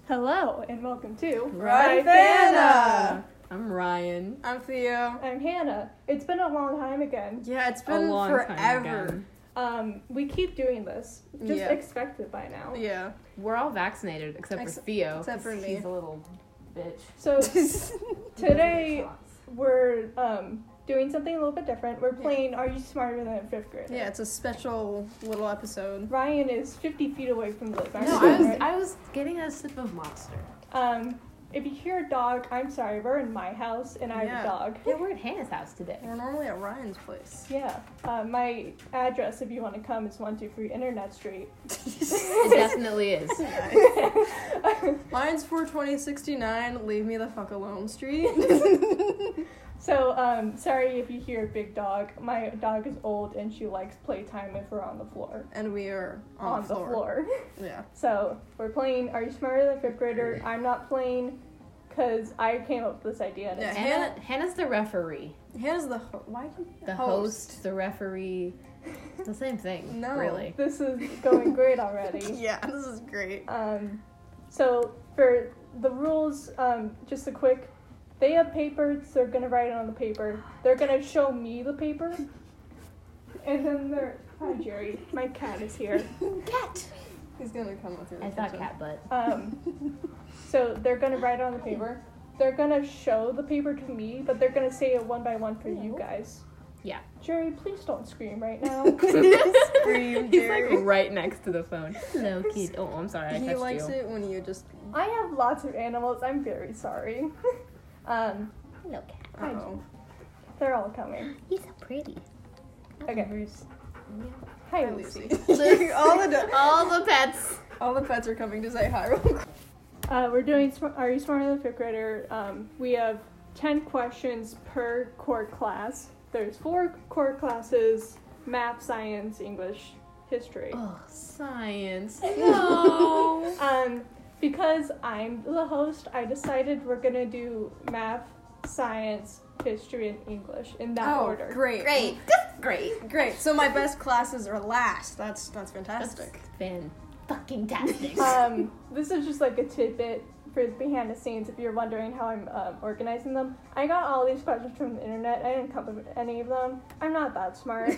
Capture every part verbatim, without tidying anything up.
Hello, and welcome to Rifana! I'm Ryan. I'm Theo. I'm Hannah. It's been a long time again. Yeah, it's A been long forever. time again. Um, we keep doing this. Just Yeah. expect it by now. Yeah. We're all vaccinated except Ex- for Theo. except for 'cause me. He's a little bitch. So today we're um doing something a little bit different. We're playing Are You Smarter Than a Fifth Grader? Yeah, it's a special little episode. Ryan is fifty feet away from the No, microphone, I was right? I was getting a sip of Monster. Um, if you hear a dog, I'm sorry. We're in my house, and I have Yeah. a dog. Yeah, we're at Hannah's house today. We're normally at Ryan's place. Yeah. Uh, my address, if you want to come, is one two three Internet Street. It definitely is. Mine's four twenty sixty-nine, leave me the fuck alone street. So, um, sorry if you hear a big dog. My dog is old and she likes playtime if we're on the floor. And we are on, On the floor. the floor. Yeah. So, we're playing Are You Smarter Than a Fifth Grader? I'm not playing because I came up with this idea. And Yeah. it's- Hannah, Hannah's the referee. Hannah's the ho- why did The host, the referee. It's the same thing, No. really. This is going great already. Yeah, this is great. Um, so, for the rules, um, just a quick, they have papers, they're going to write it on the paper. They're going to show me the paper. And then they're, hi Jerry, my cat is here. Cat. He's gonna come with your I thought attention. cat butt. Um, so they're going to write it on the paper. They're going to show the paper to me, but they're going to say it one by one for you guys. Yeah. Jerry, please don't scream right now. Scream, He's Jerry. like right next to the phone. Hello, kid. Oh, I'm sorry. I He touched likes you. it when you just. I have lots of animals. I'm very sorry. um, Hello, cat. Hi, Uh-oh. they're all coming. He's so pretty. Okay. Hi, Hi, Lucy. Lucy. all the do- All the pets. all the pets are coming to say hi real quick. Uh, we're doing Sm- Are You Smarter Than a Fifth Grader? Um, we have ten questions per core class. There's four core classes: math, science, English, history. Oh, science. No. Um, because I'm the host, I decided we're gonna do math, science, history, and English in that Oh, order. great. Great. Great. Great. So my best classes are last. That's that's fantastic. Fan fucking tastic. Um, this is just like a tidbit for the behind the scenes if you're wondering how I'm um, organizing them. I got all these questions from the internet. I didn't come up with any of them. I'm not that smart.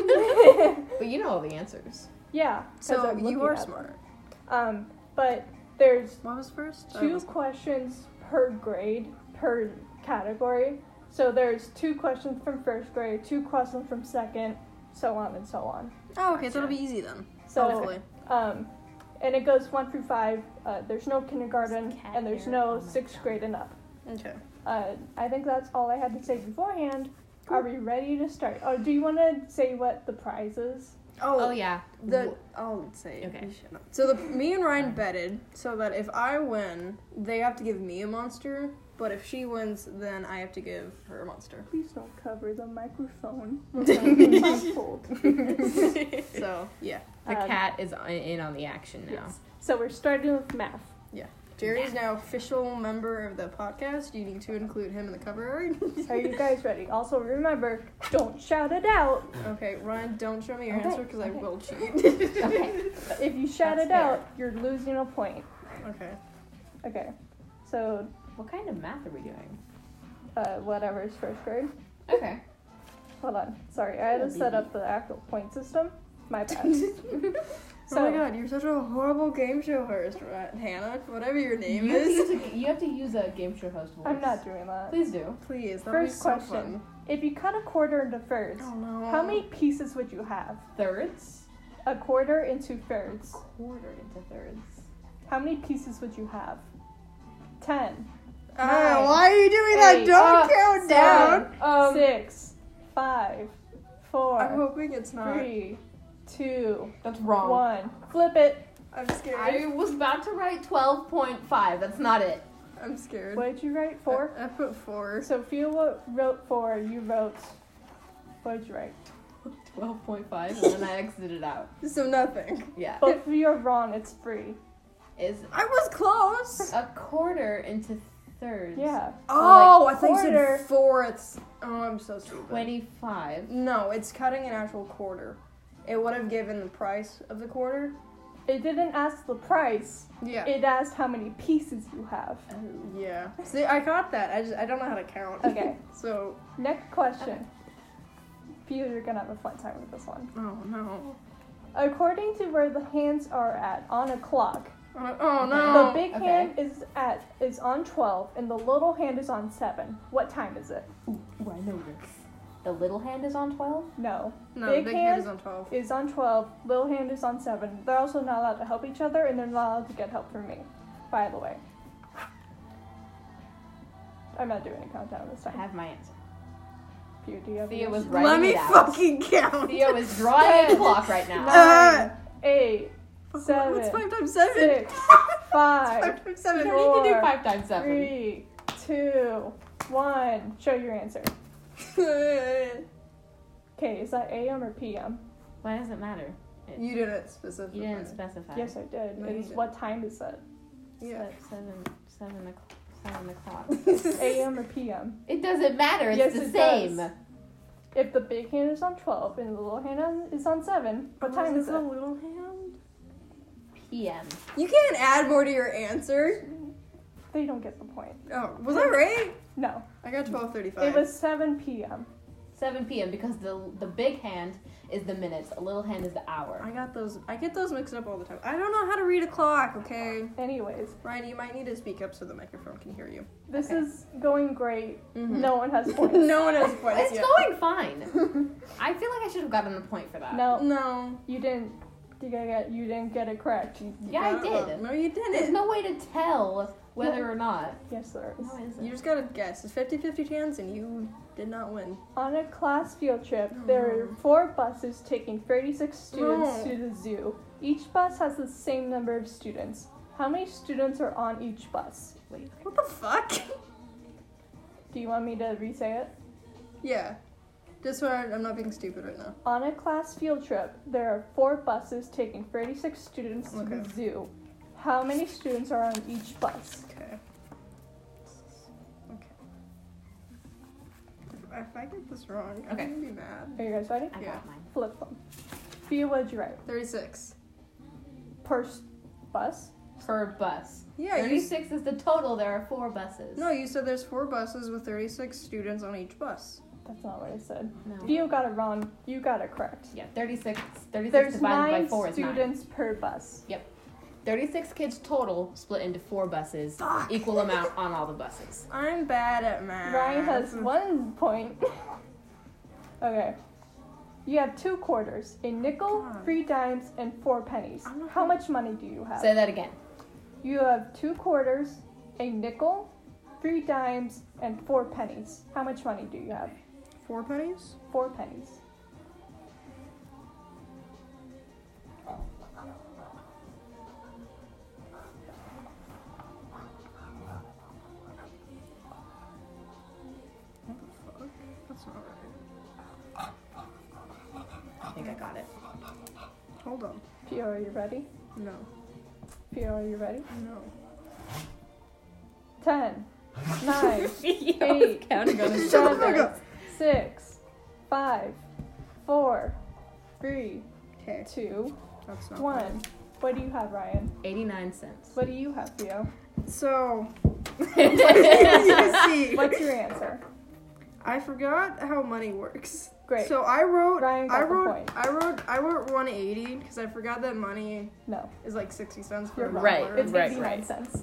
But you know all the answers. Yeah. 'cause So I'm you looking are at them. smart. Um, but there's What was first? I two was- questions per grade, per category. So there's two questions from first grade, two questions from second, so on and so on. Oh, okay. So it'll be easy then. So, Hopefully. um, and it goes one through five. Uh, there's no kindergarten, Cat and there's hair no on my sixth cat. grade and up. Okay. Uh, I think that's all I had to say beforehand. Are we ready to start? Oh, do you want to say what the prize is? Oh, yeah. The I'll say. Okay. You shut up. So the me and Ryan betted so that if I win, they have to give me a monster. But if she wins, then I have to give her a monster. Please don't cover the microphone. We're being muffled. So yeah, The Um, cat is on- in on the action now. Yes. So we're starting with math. Jerry's now official member of the podcast. You need to include him in the cover art. Are you guys ready? Also, remember, don't shout it out. Okay, Ryan, don't show me your Okay, answer because I okay. will cheat. Okay. If you shout That's it out, you're losing a point. Okay. Okay. So, What kind of math are we doing? uh, whatever is first grade. Okay. Hold on. Sorry, I had to set up the actual point system. My bad. Oh my god, you're such a horrible game show host, right? Hannah, whatever your name You have, to is. use a, you have to use a game show host voice. I'm not doing that. Please do. Please, that First be so question. fun. If you cut a quarter into thirds, Oh no. how many pieces would you have? Thirds? A quarter into thirds. Quarter into thirds. How many pieces would you have? Ten. Ah, Nine, why are you doing that? eight, Don't uh, count down. Um, Six. Five. Four. I'm hoping it's not. Three. Two. That's wrong. One. Flip it. I'm scared. I was about to write twelve point five. That's not it. I'm scared. What did you write? Four? I, I put four. Sophia wrote four. You wrote. What did you write? twelve point five, and then I exited it out. So nothing. Yeah. Both of you are wrong. It's free. Is I was close. a quarter into thirds. Yeah. Oh, like I thought you quarter. said fourths. Oh, I'm so stupid. twenty-five. No, it's cutting an actual quarter. It would have given the price of the quarter, It didn't ask the price. Yeah. It asked how many pieces you have. Yeah. See, I got that. I just I don't know how to count. Okay. So. Next question. Feel you're gonna have a fun time with this one. Oh no. According to where the hands are at on a clock, Uh, oh no. the big Okay. hand is at is on twelve and the little hand is on seven. What time is it? Ooh, I know this. The little hand is on twelve? No. No, big big, hand hand is on twelve. Is on twelve, little hand is on seven. They're also not allowed to help each other and they're not allowed to get help from me, by the way. I'm not doing a countdown this I time. have my answer. Pew, do you have Theo yours? was writing Let me it out. fucking count. Theo is drawing a clock right now. Nine, eight, What's seven, five times seven? six, five, Five times You seven. don't need to do Four, five times seven. three, two, one. Show your answer. Okay, is that A M or P M? Why does it matter? It, You didn't specify. you didn't specify. Yes, I did. No, It you is didn't. what time is it? Yeah. Se- Seven, seven, o'clock. Seven o'clock. A M or P M? It doesn't matter. It's Yes, the it same. does. If the big hand is on twelve and the little hand on- is on seven, what time is a it? little hand? P M. You can't add more to your answer. They don't get the point. Oh, was I right? No, I got twelve thirty-five. it was seven P M seven P M because the the big hand is the minutes, the little hand is the hour. I got those. I get those mixed up all the time. I don't know how to read a clock. Okay, Anyways, Ryan, you might need to speak up so the microphone can hear you. this Okay. is going great. Mhm. No one has points. No one has points It's yet. going fine. I feel like I should have gotten a point for that. No, No. you didn't. You didn't get. You didn't get it correct. You- Yeah, I Uh-uh. did. No, you There's didn't. no way to tell whether or not. Yes, there is. No, it isn't. You just gotta guess. It's fifty-fifty chance, and you did not win. On a class field trip, Oh, there no. are four buses taking thirty-six students No. to the zoo. Each bus has the same number of students. How many students are on each bus? Wait. What the fuck? Do you want me to re-say it? Yeah. Just so I- I'm not being stupid right now. On a class field trip, there are four buses taking thirty-six students to Okay. the zoo. How many students are on each bus? Okay. Okay. If, if I get this wrong, I'm Okay. gonna be mad. Are you guys ready? I Yeah. got mine. Flip them. Fia, what did you write? thirty-six. Per s- bus? Per bus. Yeah, you. s- thirty-six is the total. There are four buses. No, you said there's four buses with thirty-six students on each bus. That's not what I said. No. Fia got it wrong. You got it correct. Yeah, thirty-six. thirty-six There's divided by nine four is nine. students per bus. thirty-six kids total split into four buses. Fuck. Equal amount on all the buses. I'm bad at math. Ryan has one point. Okay. You have two quarters, a nickel, God. three dimes, and four pennies. I'm not How gonna- much money do you have? Say that again. You have two quarters, a nickel, three dimes, and four pennies. How much money do you have? Four pennies? Four pennies. What the fuck? That's not right. I think I got it. Hold on. Pio, are you ready? No. Pio, are you ready? No. Ten, nine, Eight. Eight. Counting on his Shut the fuck seven, up. six, five, four, three, Okay. two, That's not one. What do you have, Ryan? eighty-nine cents. What do you have, Theo? right. So, you see, What's your answer? I forgot how money works. Great. So I wrote, Ryan got I the wrote, point. I wrote, I wrote one eighty because I forgot that money No, is like sixty cents for you're a wrong. Right, dollar. It's right, eighty-nine right. cents.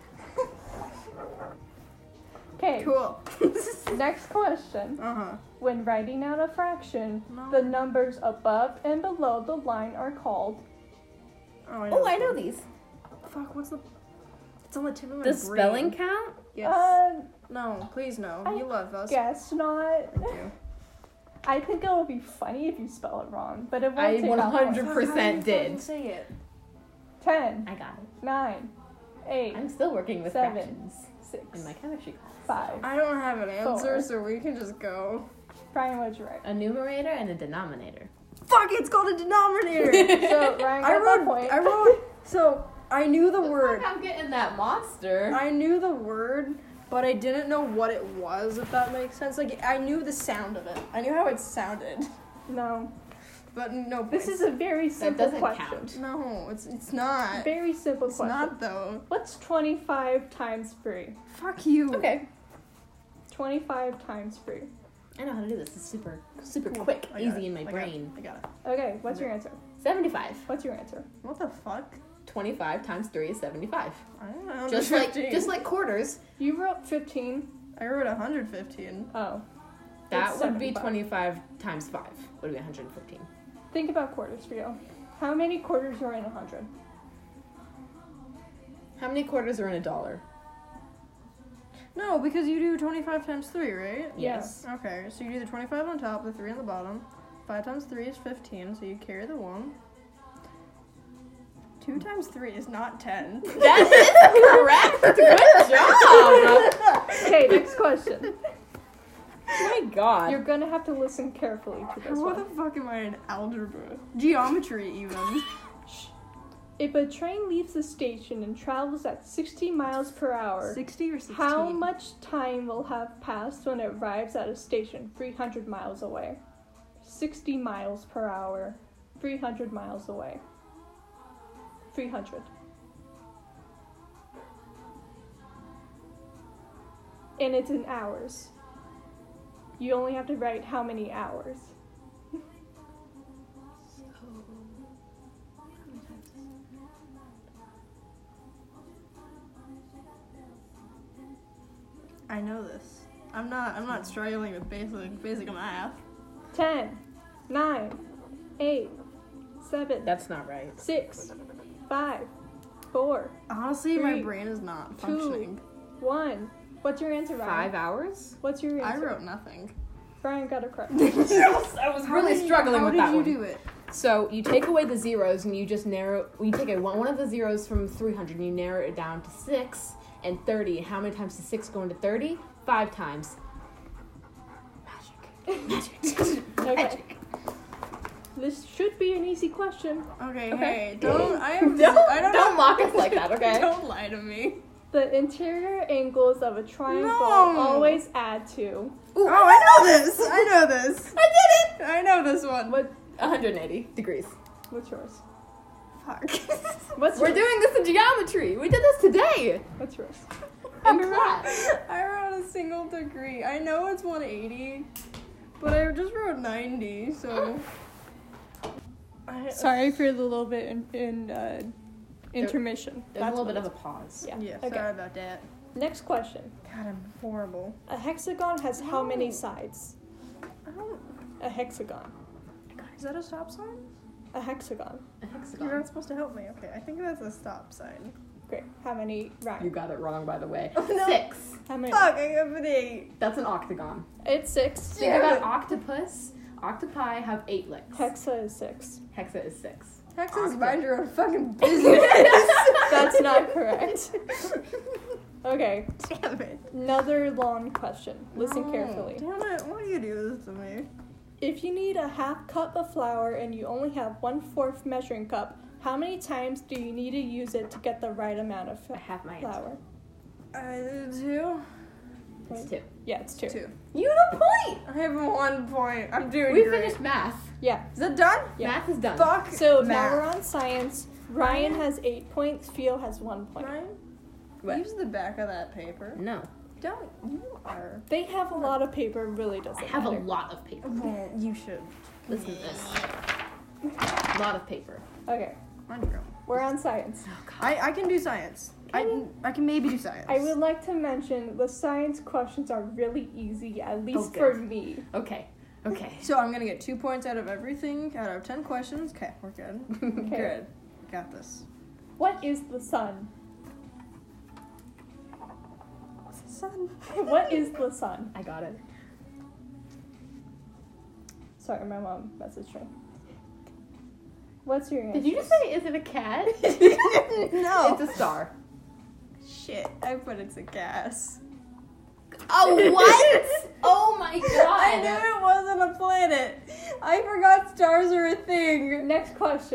Okay, Cool. next question. uh huh. When writing out a fraction, No. the numbers above and below the line are called. Oh, I Oh, I this know one. these. Fuck, what's the? It's on the tip of my The brain. spelling count? Yes. Uh, no, please no. I you love us. guess not. Thank you. I think it'll be funny if you spell it wrong, but it won't I take one that hundred long. percent did. Say it. Ten, I got it. nine, eight, I'm still working with Seven. fractions six, in my chemistry class. five. I don't have an answer, Four. so we can just go. Brian, what'd you write? A numerator and a denominator. Fuck! It's called a denominator. So Ryan got I that wrote. point. I wrote. So I knew the word. I'm getting that monster. I knew the word, but I didn't know what it was. If that makes sense. Like I knew the sound of it. I knew how it sounded. No. but no This points. is a very That simple doesn't question. count. No, it's it's not. Very simple It's question. not though. What's twenty-five times three? Fuck you. Okay. twenty-five times three. I know how to do this. It's super, super Cool. quick, I got easy it. in my I got brain. I got it. Okay, what's your answer? seventy-five. What's your answer? What the fuck? twenty-five times three is seventy-five. I don't know. Just like, just like quarters. You wrote fifteen. I wrote one hundred fifteen. Oh. That It's would be seventy-five. twenty-five times five. Would be one hundred fifteen. Think about quarters for you. How many quarters are in a hundred? How many quarters are in a dollar? No, because you do twenty-five times three, right? Yes. Okay, so you do the twenty-five on top, the three on the bottom. five times three is fifteen, so you carry the one. two times three is not ten. That is correct. Good job. Okay, next question. Oh my God. You're gonna have to listen carefully to this What one. the fuck am I in algebra? Geometry, even. If a train leaves the station and travels at sixty miles per hour, sixty or sixteen? how much time will have passed when it arrives at a station three hundred miles away? sixty miles per hour, three hundred miles away. three hundred. And it's in hours. You only have to write how many hours. I know this. I'm not. I'm not struggling with basic basic math. ten, nine, eight, seven, That's not right. six, five, four, Honestly, my Three, brain is not two, functioning. one. What's your answer, Ryan? Five hours? What's your I answer? wrote nothing. Brian got it correct. Yes, I was really struggling How with did that you one. do it? So you take away the zeros and you just narrow. You take a, one one of the zeros from three hundred and you narrow it down to six and thirty. How many times does six go into thirty? Five times. Magic. Magic. Okay. Magic. This should be an easy question. Okay, Okay. hey, don't. I am. Don't, I don't, don't mock us like that, okay? Don't lie to me. The interior angles of a triangle No. always add to. Ooh, Oh, I know this. I know this. I did it! I know this one. What? one hundred eighty degrees. What's yours? Fuck. What's We're yours? doing this in geometry. We did this today. What's yours? In class. I wrote a single degree. I know it's one eighty, but I just wrote ninety, so. I, Sorry for the little bit in, in uh, intermission. There's a little what bit of a it's- pause. Yeah. Yeah, Okay. sorry about that. Next question. God, I'm horrible. A hexagon has how many No. sides? I don't. A hexagon. Is that a stop sign? A hexagon. A You're hexagon. not supposed to help me. Okay, I think that's a stop sign. Great. How many? Right. You got it wrong, by the way. Oh, no. Six. How many? Fuck, I got an eight. That's an octagon. It's six. Think Damn about it. octopus. Octopi have eight legs. Hexa is six. Hexa is six. Texas, Octa- mind your own fucking business. That's not correct. Okay. Damn it. Another long question. Listen No. carefully. Damn it, why do you do this to me? If you need a half cup of flour and you only have one fourth measuring cup, how many times do you need to use it to get the right amount of I have my answer. flour? Uh, two? It's two. Yeah, it's two. Two. You have a point. I have one point. I'm doing We great. finished math. Yeah. Is that done? Yeah. Math is done. Fuck. So now math. we're on science. Ryan has eight points. Theo has one point. Ryan, What? use the back of that paper. No. Don't. You are. They have a lot of paper. Really I doesn't have a matter. lot of paper. Well, you should. Listen to this. A lot of paper. Okay, Mind your own. we're on science. Oh, God. I, I can do science. I, Can- I can maybe do science. I would like to mention the science questions are really easy, at least Oh, for good. me. Okay. Okay. So I'm gonna get two points out of everything, out of ten questions. Okay, we're good. Okay. Good. Got this. What is the sun? Sun. What is the sun? I got it. Sorry, my mom messaged me. What's your answer? Did you just say, is it a cat? No. It's a star. Shit. I put it's a gas. Oh, what? Oh my god. I knew it wasn't a planet. I forgot stars are a thing. Next question.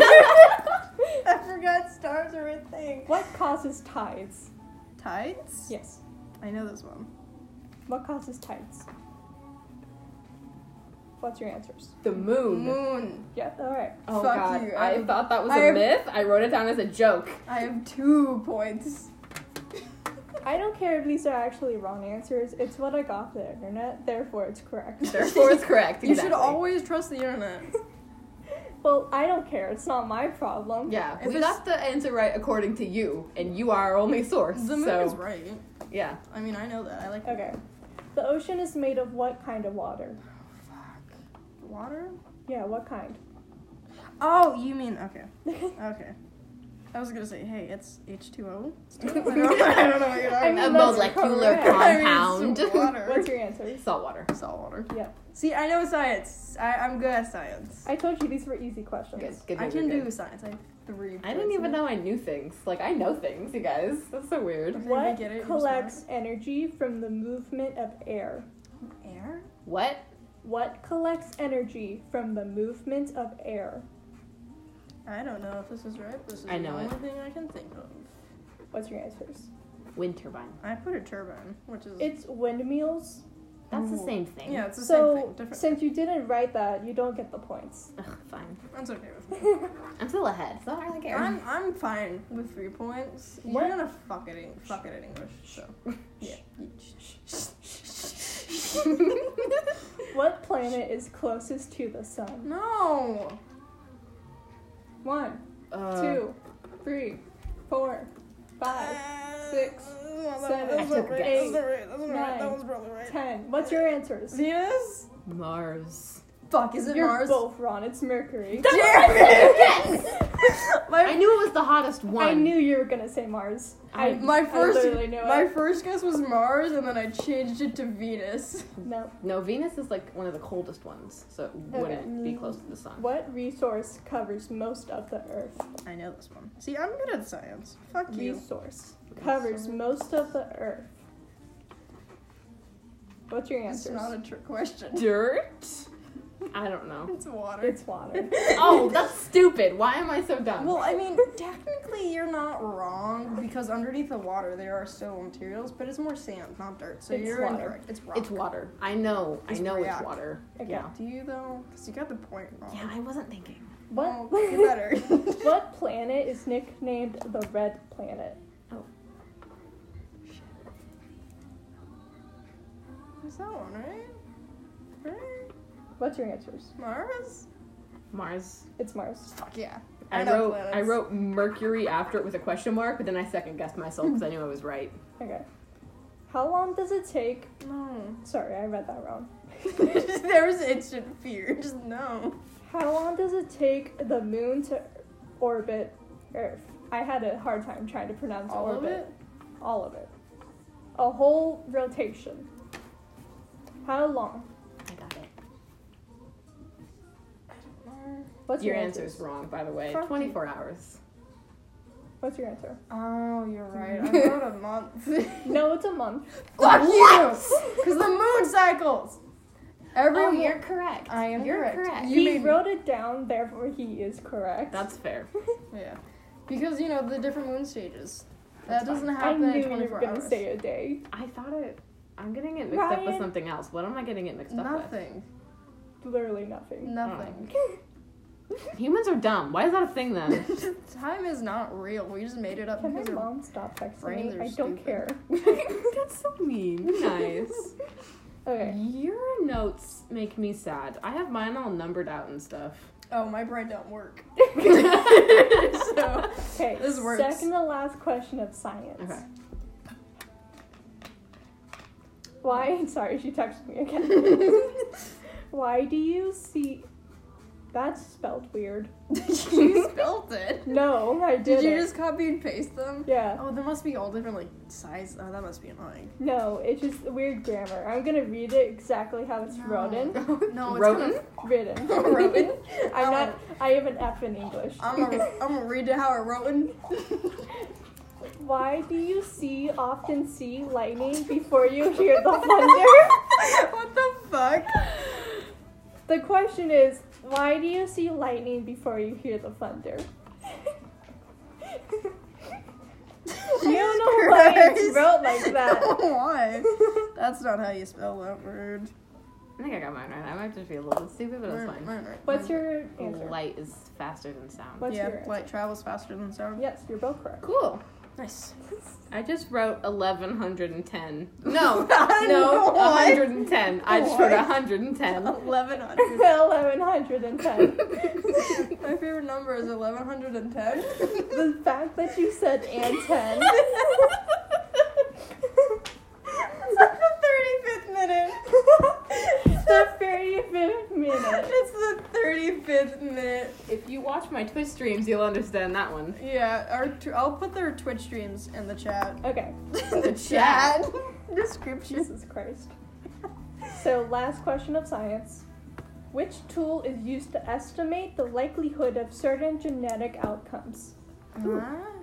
I forgot stars are a thing. What causes tides? Tides? Yes. I know this one. What causes tides? What's your answers? The moon. Moon. Yeah, alright. Oh Fuck god, you. I I have- thought that was I a have- myth. I wrote it down as a joke. I have two points. I don't care if these are actually wrong answers. It's what I got off the internet, therefore it's correct. Therefore, it's correct. You should exactly. always trust the internet. Well, I don't care. It's not my problem. Yeah, If we it's- got the answer right according to you, and you are our only source. The moon so, is right. yeah. I mean, I know that. I like Okay. The ocean is made of what kind of water? water. Yeah, what kind? Oh, you mean okay? Okay. I was gonna say, hey, it's H two O. I don't know what you're I talking mean, A about. that's molecular correct. I mean, compound. it's water. What's your answers? Salt water. Salt water. Yeah. See, I know science. I, I'm good at science. I told you these were easy questions. Good, good. I good, can good. do science. I have three. I didn't points even in know I knew things. Like, I know things, you guys. That's so weird. Okay. What get it, you're collects energy from the movement of air? it. Air. What? What collects energy from the movement of air? I don't know if this is right. This is I know the it. only thing I can think of. What's your answers? Wind turbine. I put a turbine, which is It's windmills. That's the Ooh. same thing. yeah, it's the So, same thing. Different. since you didn't write that, you don't get the points. Ugh, fine. That's okay with me. I'm still ahead, so I don't really care. I'm I'm fine with three points. What? You're gonna fuck it in fuck it in English. So yeah. What planet is closest to the sun? No. One, Uh, two, three, four, five, six, seven, I took a guess. eight, That nine, was probably right. ten. What's your answers? Venus? Mars. Fuck, is it You're Mars? both wrong. It's Mercury. Yes! my, I knew it was the hottest one. I knew you were gonna say Mars. I, my first I literally knew my it. first guess was Mars, and then I changed it to Venus. No. No, Venus is like one of the coldest ones, so it wouldn't be close to the sun. What resource covers most of the Earth? I know this one. See, I'm good at science. Fuck you. Resource covers most of the Earth. What's your It's answers? not a trick question. Dirt? I don't know. It's water. It's water. Oh, that's stupid. Why am I so dumb? Well, I mean, technically you're not wrong because underneath the water there are still materials, but it's more sand, not dirt. So It's you're water. incorrect. It's rock. It's water. I know. It's I know rock. it's water. Okay. Yeah. Do you though? Because you got the point wrong. Yeah, I wasn't thinking. What? Well, you better. What planet is nicknamed the Red Planet? Is that one right? Right? What's your answers? Mars? Mars. It's Mars. Fuck yeah. I, know wrote planets. I wrote Mercury after it with a question mark, but then I second guessed myself because I knew I was right. Okay. How long does it take? No. Sorry, I read that wrong. There was instant fear. Just no. How long does it take the moon to orbit Earth? I had a hard time trying to pronounce All of orbit. it? All of it. A whole rotation. How long? I got it. What's Your your, answer's wrong, by the way. Fuck you. twenty-four hours. What's your answer? Oh, you're right. I wrote a month. No, it's a month. Fuck you! Because the moon cycles. Every Oh, mo- you're correct. I am You're correct. correct. You he made me- wrote it down, therefore he is correct. That's fair. Yeah. Because, you know, the different moon stages. That's that doesn't I happen knew in you were twenty-four gonna hours. say a day. I thought it. I'm getting it mixed up with Ryan. something else. What am I getting it mixed up Nothing. Literally nothing. Nothing. with? Humans are dumb. Why is that a thing then? Time is not real. We just made it up Can my because our mom stop texting brains me? are I don't stupid. care. That's so mean. Nice. Okay. Your notes make me sad. I have mine all numbered out and stuff. Oh, my brain don't work. So, Okay. This works. Second to last question of science. Okay. Why? Sorry, she texted me again. Why do you see? That's spelled weird. you spelled it. No, I Did didn't. you just copy and paste them? Yeah. Oh, there must be all different, like, size. Oh, that must be annoying. No, it's just weird grammar. I'm gonna read it exactly how it's written. No, it's Roten? kind of... Written. Written? I'm not. I have an F in English. I'm gonna, I'm gonna read it how I wrote it. Why do you see often see lightning before you hear the thunder? What the fuck? The question is, why do you see lightning before you hear the thunder? You don't know why it's Christ. wrote like that. Why? That's not how you spell that word. I think I got mine right. I might just be a little bit stupid, but that's Mine- fine. mine right. What's Mine your answer? Light is faster than sound. What's yeah, your answer? light travels faster than sound. Yes, you're both correct. Cool. Nice. I just wrote eleven ten. No, No, no, what? one hundred ten. I just wrote one hundred ten. Eleven hundred. eleven hundred ten. My favorite number is eleven hundred and ten. The fact that you said and ten. It's like the thirty-fifth minute. The thirty-fifth minute. It's the thirty-fifth minute. If you watch my Twitch streams, you'll understand that one. Yeah, our t- I'll put their Twitch streams in the chat. Okay. In the chat. Description. Jesus Christ. So, last question of science. Which tool is used to estimate the likelihood of certain genetic outcomes? Huh?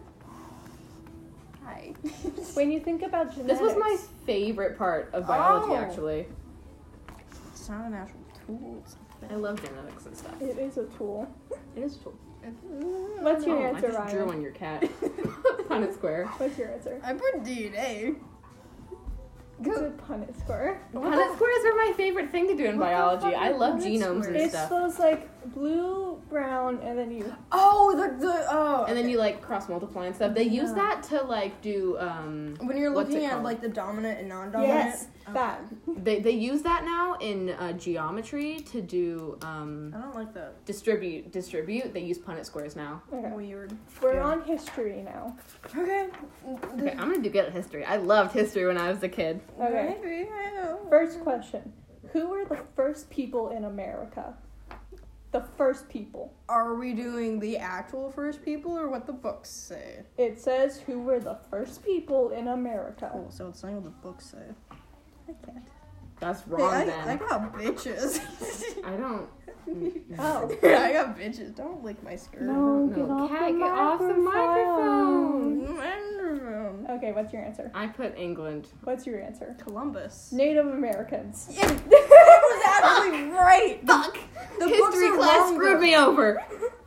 Hi. When you think about genetics... This was my favorite part of biology, Oh. actually. It's not an actual tool. It's a I love genetics and stuff. It is a tool. It is cool. thing. What's your Oh, I answer, just Ryan? drew on your cat. Punnett square. What's your answer? I put D N A. It's a Punnett square. Punnett squares are my favorite thing to do in What the biology. fuck I are love Punnett genomes and squares? It's stuff. those like blue, brown, and then you. Oh, the the oh. And then you like cross multiply and stuff. They use Yeah. that to like do um when you're what's looking it at called? like the dominant and non-dominant. Yes, Okay. that. they they use that now in uh, geometry to do um I don't like that. distribute distribute. They use Punnett squares now. Okay. Weird. We're Yeah. on history now. Okay. Okay, I'm gonna do good at history. I loved history when I was a kid. Okay. Maybe, I know. First question. Who were the first people in America? The first people. Are we doing the actual first people or what the books say? It says who were the first people in America. Cool, so it's saying what the books say. I can't. That's Hey, wrong I, then. I got bitches. I don't. Oh. I got bitches. Don't lick my skirt. No, no. get off Cat, the get off the microphone. Microphone. Okay, what's your answer? I put England. What's your answer? Columbus. Native Americans. Yeah, it was actually right. Fuck! The books History are class wrong, screwed though. me over.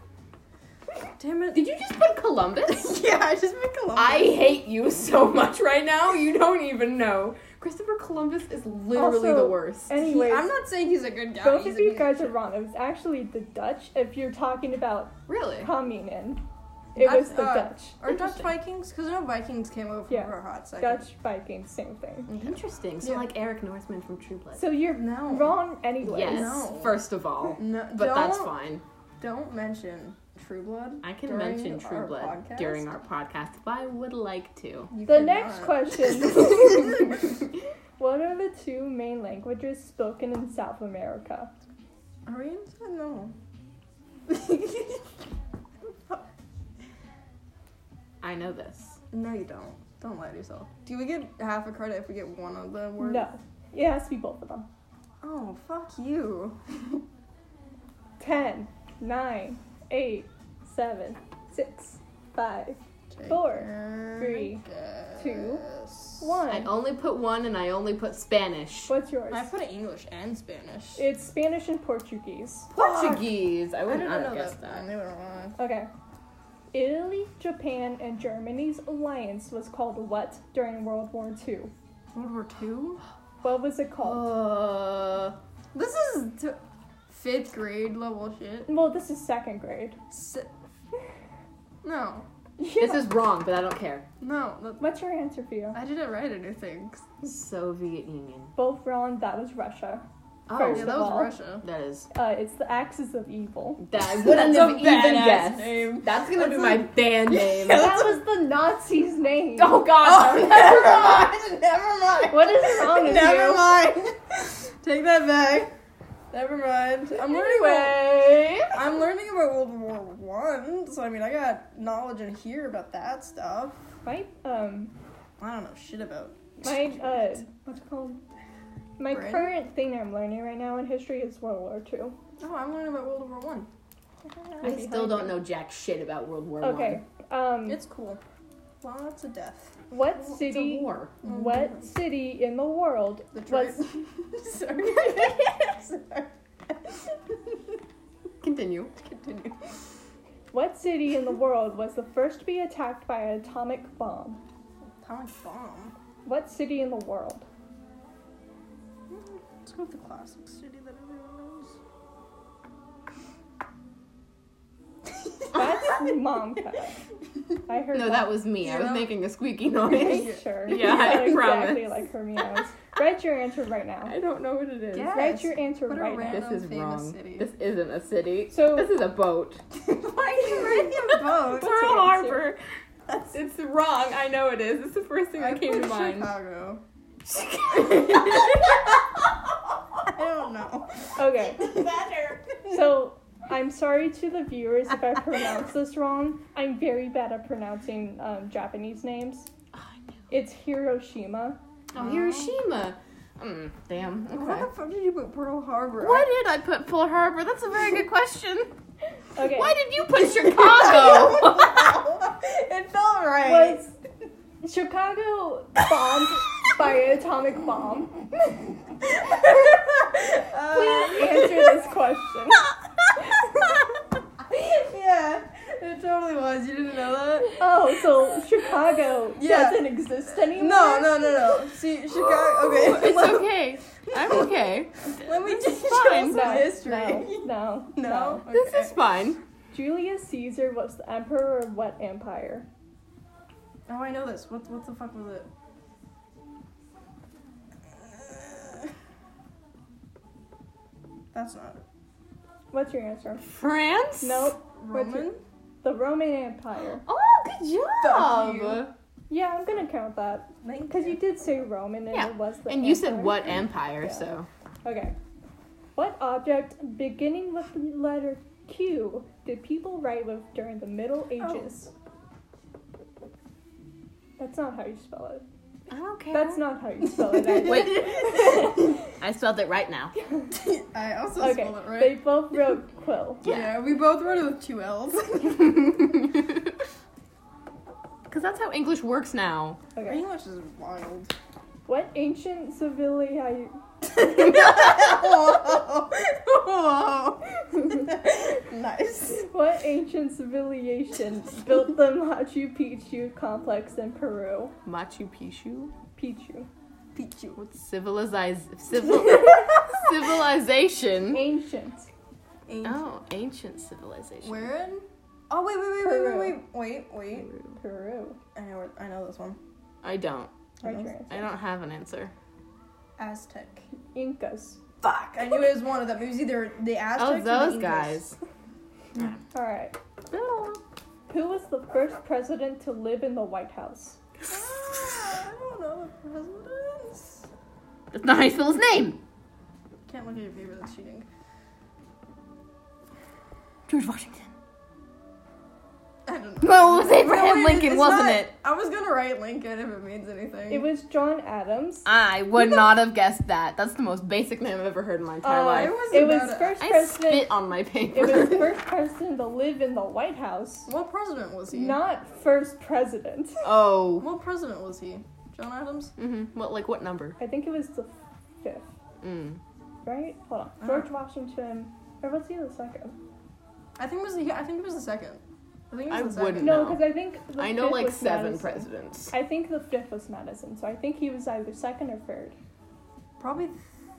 Damn it. Did you just put Columbus? Yeah, I just put Columbus. I hate you so much right now. You don't even know. Christopher Columbus is literally Also, the worst. Anyways, I'm not saying he's a good guy. both he's of a you piece guys shit. are wrong. It was actually the Dutch. If you're talking about Really? coming in, it Dutch- was the uh, Dutch. Or Dutch Interesting. Vikings? Because no Vikings came over Yeah. for a hot second. Dutch Vikings, same thing. Interesting. So Yeah. like Eric Northman from True Blood. So you're No. wrong anyways. yes. No. First of all, No, but don't, that's fine. Don't mention True Blood. I can during mention True our Blood podcast. during our podcast if I would like to. You The cannot. next question. What are the two main languages spoken in South America? Are we in? No. I know this. No, you don't. Don't lie to yourself. Do we get half a credit if we get one of the words? No. It has to be both of them. Oh, fuck you. Ten, nine, eight, seven, six, five, Four, three, two, one. I only put one and I only put Spanish. What's yours? I put English and Spanish. It's Spanish and Portuguese. Portuguese. I I wouldn't didn't have know guessed that. that. They were wrong. Okay. Italy, Japan, and Germany's alliance was called what during World War Two? World War Two? What was it called? Uh, This is t- fifth grade level shit. Well, this is second grade. S- no. Yeah. This is wrong, but I don't care. No. That, What's your answer, Fio? I didn't write anything. Soviet Union. Both wrong. That was Russia. Oh, First Yeah, that of was all. Russia. that is. Uh, it's the Axis of Evil. That I wouldn't That's have a even badass guessed. name. That's gonna That's be like- my band name. That was the Nazis' name. Oh God! Oh, never mind. Never mind. What is wrong with Never you? mind. Take that back. Never mind. I'm learning about, Anyway, I'm learning about World War One, so I mean I got knowledge in here about that stuff. My um I don't know shit about. my uh what's it called? My Brand? current thing I'm learning right now in history is World War Two. Oh, I'm learning about World War One. I still don't know jack shit about World War Okay. Um It's cool. Lots of death. what One. city It's a war. what city in the world The tri- was Sorry. Sorry. Continue. Continue. what city in the world was the first to be attacked by an atomic bomb? Atomic bomb. What city in the world? Let's go with the classic city that everyone knows. That's mom cut. I heard No, that was me. I was Yeah. making a squeaky Are noise. you sure? Yeah, I exactly promise. like Hermione's. Write your answer right now. I don't know what it is. Yeah. Write your answer What a right now. random This is famous wrong. city. This isn't a city. So- this is a boat. Why are you writing a boat? What's Pearl your answer? Harbor. It's wrong. I know it is. It's the first thing I that came put to mind. Chicago. I don't know. Okay. Better. So, I'm sorry to the viewers if I pronounce this wrong. I'm very bad at pronouncing um, Japanese names. Oh, I knew. It's Hiroshima. Oh, Hiroshima. Mm, damn. Why Okay. the fuck did you put Pearl Harbor? Why did I put Pearl Harbor? That's a very good question. Okay. Why did you put Chicago? It felt right. Was Chicago bombed by an atomic bomb? Please answer this question. Yeah, it totally was. You didn't know that? Oh, so Chicago Yeah. doesn't exist anymore? No, no, no, no. See, Chicago. Okay, It's let, okay. I'm okay. let me just fine. show some No, history. no, no, No? This Okay. is fine. Julius Caesar was the emperor of what empire? Oh, I know this. What, what the fuck was it? Uh, That's not it. What's your answer? France? Nope. What's your- Roman? The Roman Empire. Oh, good Fuck job. you. Yeah, I'm gonna count that. Thank Because you did say Roman and Yeah, it was the And you said empire. what empire, Yeah. so. Okay. What object beginning with the letter Q did people write with during the Middle Ages? That's not how you spell it. I don't care. That's not how you spell it. either. Wait. I spelled it right now. I also Okay. spelled it right. They both wrote quill. Yeah. Yeah, we both wrote it with two L's. Because that's how English works now. Okay. English is wild. What ancient civilization? Whoa. Whoa. Nice. What ancient civilization built the Machu Picchu complex in Peru? Machu Picchu? Pichu. Pichu. What's civilize civil civilization? Ancient. Oh, ancient civilization. Where in? Oh wait, wait, wait, wait, wait, wait, wait, wait. Peru. I know, where- I know this one. I don't. Write your answer. I don't have an answer. Aztec. Incas. Fuck! I knew it was one of them. It was either the Aztecs Oh, or the those Incas. guys. Alright. Oh. Who was the first president to live in the White House? Ah, I don't know the presidents. That's not how you spell his name. Can't look at your paper. That's cheating. George Washington. I don't know. Well, it was Abraham No, it- Lincoln, it's wasn't not- it? I was gonna write Lincoln if it means anything. It was John Adams. I would not have guessed that. That's the most basic name I've ever heard in my entire Uh, life. was it was about it. first I president. spit on my It paper. was first president to live in the White House. What president was he? Not first president. Oh. What president was he? John Adams? Mm-hmm. What, like, what number? I think it was the fifth, Mm. right? Hold on. Uh-huh. George Washington. Or was he the second? I think it was the. I think it was the second. I think it was I the second. wouldn't No, know. because I think the I know fifth like was seven Madison. presidents. I think the fifth was Madison, so I think he was either second or third. Probably.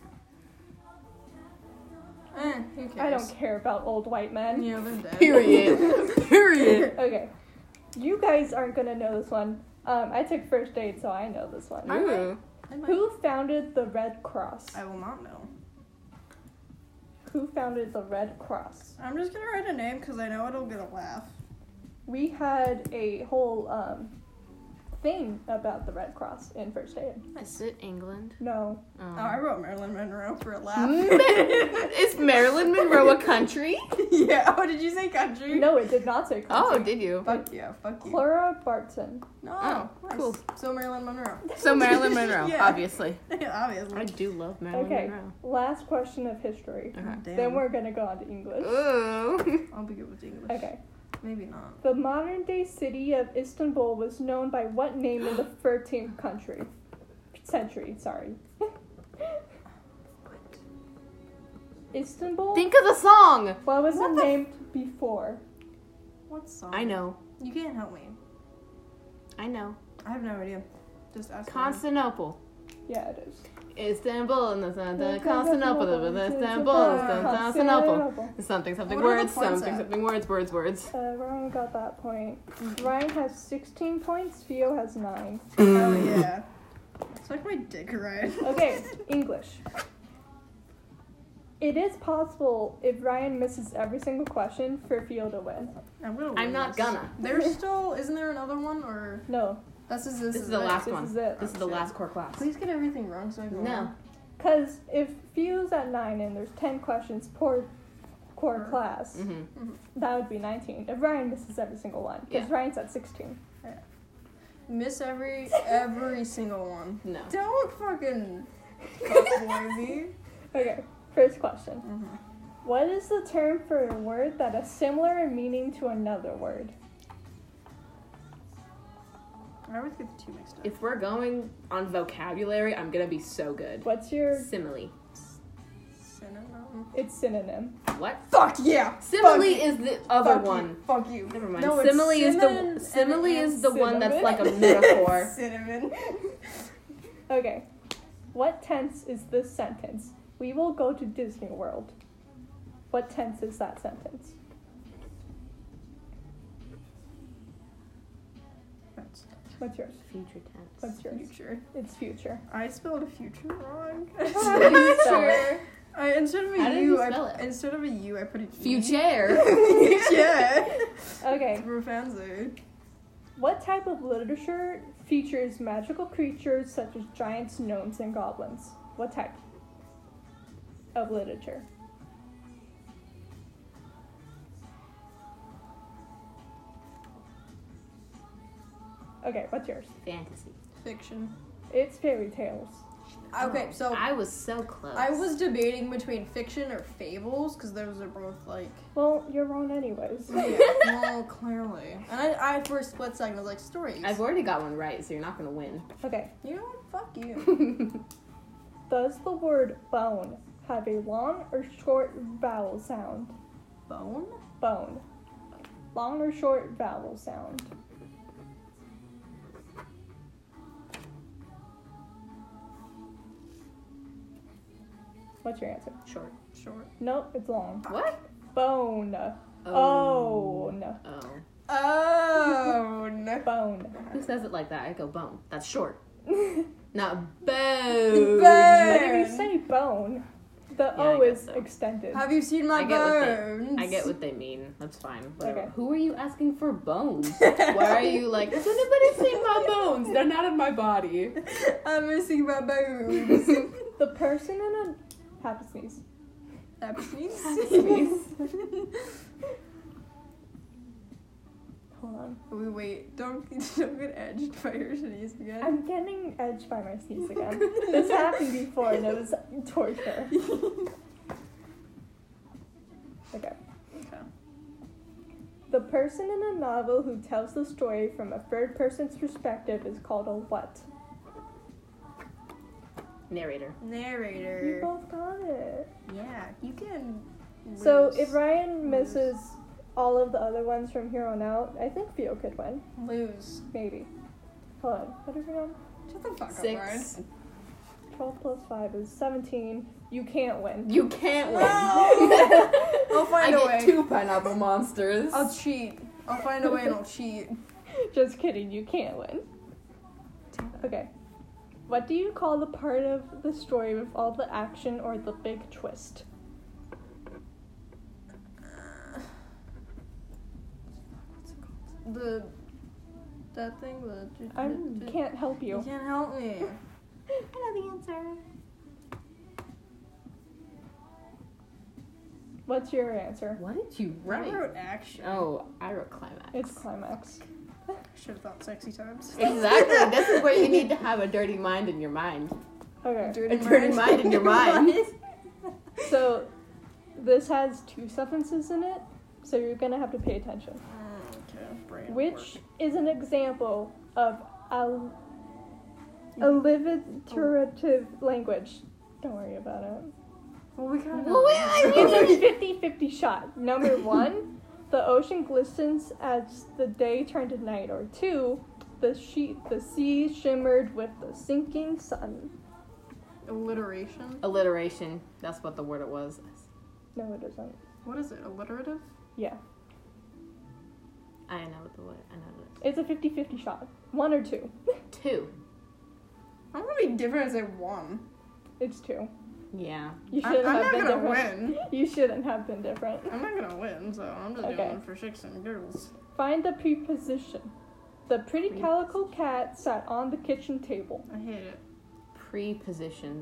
Eh, who cares? I don't care about old white men. Yeah, they're dead. Period. Period. Okay. You guys aren't gonna know this one. Um, I took first aid, so I know this one. Ooh. I might- Who founded the Red Cross? I will not know. Who founded the Red Cross? I'm just gonna write a name because I know it'll get a laugh. We had a whole um, thing about the Red Cross in first aid. Is it England? No. Oh. Oh, I wrote Marilyn Monroe for a laugh. Is Marilyn Monroe a country? Yeah. Oh, did you say country? No, it did not say Oh, country. did you? Fuck yeah. Fuck you. Clara Barton. No. Oh, nice. cool. So Marilyn Monroe. So Marilyn Monroe, Yeah. obviously. Yeah, obviously. I do love Marilyn Okay, Monroe. last question of history. Okay. Damn. Then we're gonna go on to English. Ooh. I'll be good with English. Okay. Maybe not. The modern day city of Istanbul was known by what name in the thirteenth country? Century, sorry. Istanbul? Think of the song. What was What it the f- named before? What song? I know. You can't help me. I know. I have no idea. Just ask. me. Constantinople. Yeah, it is. Istanbul and the Constantinople, Istanbul, Constantinople. Something, something, What are the words, points something, at? something, words, words, words. Uh, Ryan got that point. Ryan has sixteen points. Theo has nine. Oh yeah. It's like my dick, right? Okay, English. It is possible if Ryan misses every single question for Theo to win. I'm gonna. I'm win not this. gonna. There's still. Isn't there another one or? No, This is this, This is the it. last this one. is it. This is the last core class. Please get everything wrong so I can No. win. because if Theo's at nine and there's ten questions per core Per- class, Mm-hmm. that would be nineteen. If Ryan misses every single one, because Yeah. Ryan's at sixteen. Miss every every single one. No. Don't fucking fuckboy me. Okay, first question. Mm-hmm. What is the term for a word that has similar meaning to another word? I always get the two mixed up. If we're going on vocabulary, I'm gonna be so good. What's your? Simile. Synonym. It's synonym. What? Fuck yeah. Simile Fuck is the other Fuck one. You. Fuck you. Never mind. No, it's simile is cinnamon the simile and- is the one that's cinnamon. like a metaphor. Cinnamon. Okay. What tense is this sentence? We will go to Disney World. What tense is that sentence? That's What's yours? Future tense. What's yours? future. It's future. I spelled a future wrong. How do you spell it? I instead of a How did U, you spell I it? instead of a U, I put a E. Future. Yeah. Okay. Real fancy. What type of literature features magical creatures such as giants, gnomes, and goblins? What type of literature? Okay, what's yours? Fantasy. Fiction. It's fairy tales. Okay, Oh, so I was so close. I was debating between fiction or fables because those are both like. Well, you're wrong anyways. Yeah, well, clearly. And I, I for a split second was like stories. I've already got one right, so you're not gonna win. Okay. You know what? Fuck you. Does the word bone have a long or short vowel sound? Bone. Bone. Long or short vowel sound? What's your answer? Short. Short. Nope, it's long. What? Bone. Oh. Bone. Oh. Oh no. Bone. Who says it like that? I go bone. That's short. But Not bone. if you say bone, the Yeah, O I guess is so. extended. Have you seen my I get what they- bones? I get what they mean. That's fine. Whatever. Okay. Who are you asking for bones? Why are you like, has anybody seen my bones? They're not in my body. I'm missing my bones. The person in a have to sneeze. Happy sneeze. Hold on. We wait. Don't don't get edged by your sneeze again. I'm getting edged by my sneeze again. This happened before and it was torture. Okay. Okay. The person in a novel who tells the story from a third person's perspective is called a what? Narrator. You Narrator. both got it. Yeah, you can. So lose. if Ryan Lose. misses all of the other ones from here on out, I think Theo could win. lose. Maybe. Hold on. What are we on? Shut the fuck up, Ryan. Six. twelve plus five is seventeen. You can't win. You can't win. No! I'll I find a get way. two pineapple monsters. I'll cheat. I'll find a way and I'll cheat. Just kidding. You can't win. Okay. What do you call the part of the story with all the action or the big twist? The that thing. The I the- can't help You you. can't help me. I know the answer. What's your answer? What did you I write? wrote action. Oh, I wrote climax. It's climax. Should have thought sexy times. Exactly. This is where you need to have a dirty mind in your mind. Okay. A dirty mind in your mind. So this has two sentences in it, so you're gonna have to pay attention. Mm, okay. Brain Which is an example of al- alliterative language? Don't worry about it. Well, we kind of. Well, wait, I It's a fifty-fifty shot. Number one, the ocean glistens as the day turned to night. Or two, The sheet, the sea shimmered with the sinking sun. Alliteration. Alliteration. That's what the word it was. No, it isn't. What is it? Alliterative? Yeah. I know what the word. I know what It's a fifty-fifty shot. One or two. it is. Two. I'm gonna be different and say one. It's two. Yeah. You I'm, shouldn't I'm have not been gonna different. win. You shouldn't have been different. I'm not gonna win, so I'm just Okay. doing it for shits and giggles. Find the preposition. The pretty calico cat sat on the kitchen table. I hate it. Preposition.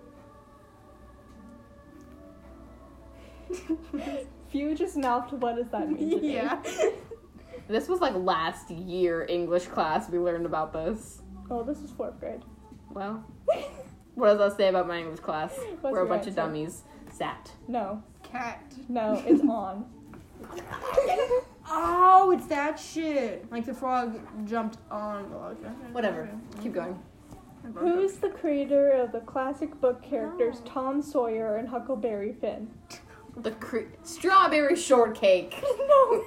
Few just mouthed, what does that mean to me? Yeah. This was like last year English class. We learned about this. Oh, this is fourth grade. Well, what does that say about my English class? What's We're a your bunch of answer? dummies. Sat. No. Cat. No, it's on. Oh, it's that shit. Like the frog jumped on the log. Whatever. Keep going. Who's the creator of the classic book characters Tom Sawyer and Huckleberry Finn? The cre- strawberry shortcake. No.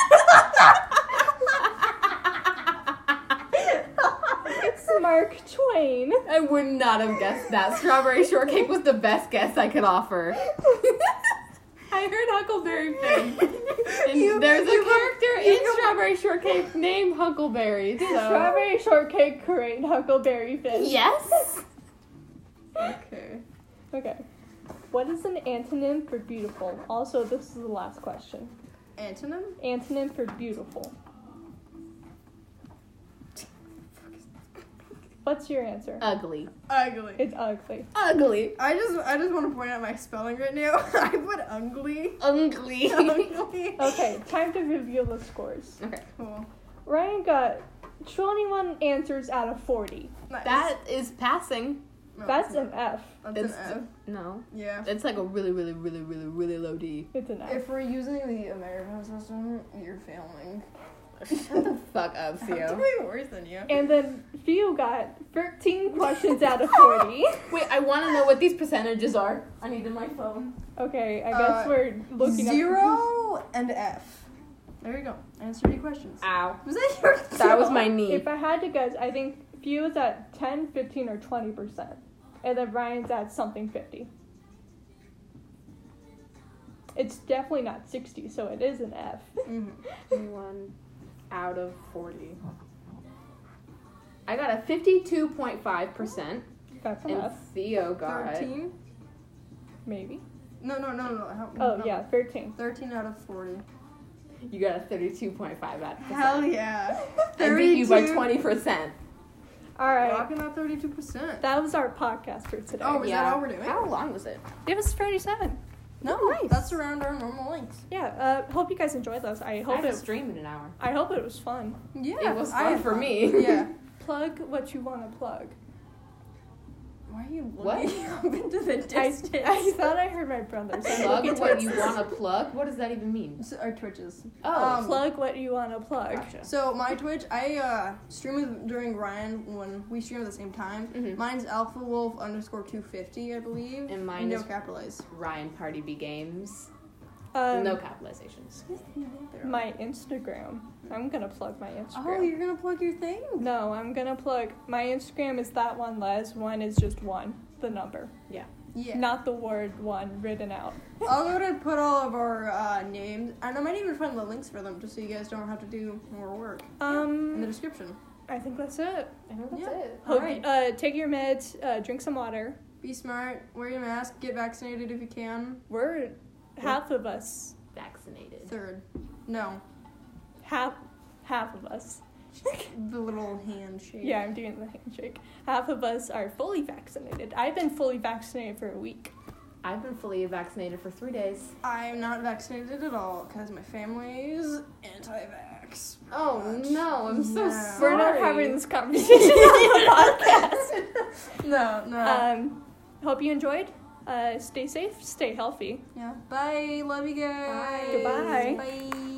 It's Mark Twain. I would not have guessed that. Strawberry shortcake was the best guess I could offer. I heard Huckleberry Finn. And You- there's a you- character you- in Strawberry Shortcake named Huckleberry. So. Strawberry shortcake create Huckleberry Finn. Yes. Okay. Okay. What is an antonym for beautiful? Also, this is the last question. Antonym? Antonym for beautiful. What's your answer? Ugly. Ugly. It's ugly. Ugly. I just I just want to point out my spelling right now. I put ugly. Ugly. Ugly. Okay, time to reveal the scores. Okay. Cool. Ryan got twenty-one answers out of forty. Nice. That is passing. No, That's it's not. an F. That's It's an F. no. Yeah. It's like a really, really, really, really, really low D. It's an F. If we're using the American system, you're failing. Shut the fuck up, I'm Theo. doing worse than you. And then Theo got thirteen questions out of forty. Wait, I want to know what these percentages are. I need in my phone. Okay, I guess Uh, we're looking at Zero and F. There you go. Answer your questions. Ow. Was that your That was my knee. If I had to guess, I think Theo's at ten, fifteen, or twenty percent. And then Ryan's at something fifty. It's definitely not sixty, so it is an F. Mm-hmm. One out of forty. I got a fifty-two point five percent, That's an and F, Theo got Thirteen? maybe. No, no, no, no. How, Oh, no. yeah, thirteen. Thirteen out of forty. you got a thirty-two point five out of Hell yeah. I beat you by thirty-two. twenty percent. All right, Rocking that thirty-two percent. that was our podcast for today. Oh, is that all we're doing? How long was it? It was thirty-seven. No, Nice. that's around our normal length. Yeah, uh, hope you guys enjoyed those. I I hope have to it. stream in an hour. I hope it was fun. Yeah, It was I fun had for me. Yeah. Plug what you want to plug. Why are you What? looking up into the I, distance? I thought I heard my brother say Plug looking what towards you the- want to plug? What does that even mean? S- Our Twitches. Oh, Um, Plug what you want to plug. Gotcha. So my Twitch, I uh, stream with, during Ryan when we stream at the same time. Mhm. Mine's Alpha Wolf underscore two fifty, I believe. And mine no is- capitalize. Ryan Party B Games. Um, no capitalizations. My Instagram. I'm gonna plug my Oh, Instagram. you're gonna plug your thing? No, I'm gonna plug my Instagram is that one Les. One is just one, the number, Yeah. not the word one written out. I'll go to put all of our uh, names, and I might even find the links for them, just so you guys don't have to do more work in the Um, description. I think that's it. I think that's Yeah. it. Hope, Alright. uh, take your meds. Uh, drink some water. Be smart. Wear your mask. Get vaccinated if you can. We're half of us. Vaccinated. Third. No. Half, half of us. The little handshake. Yeah, I'm doing the handshake. Half of us are fully vaccinated. I've been fully vaccinated for a week. I've been fully vaccinated for three days. I'm not vaccinated at all because my family is anti-vax. Oh no, I'm so Yeah. sorry. We're not having this conversation on the podcast. No, no. Um, hope you enjoyed. Uh, stay safe, stay healthy. yeah. Bye. Love you guys. Goodbye. Bye.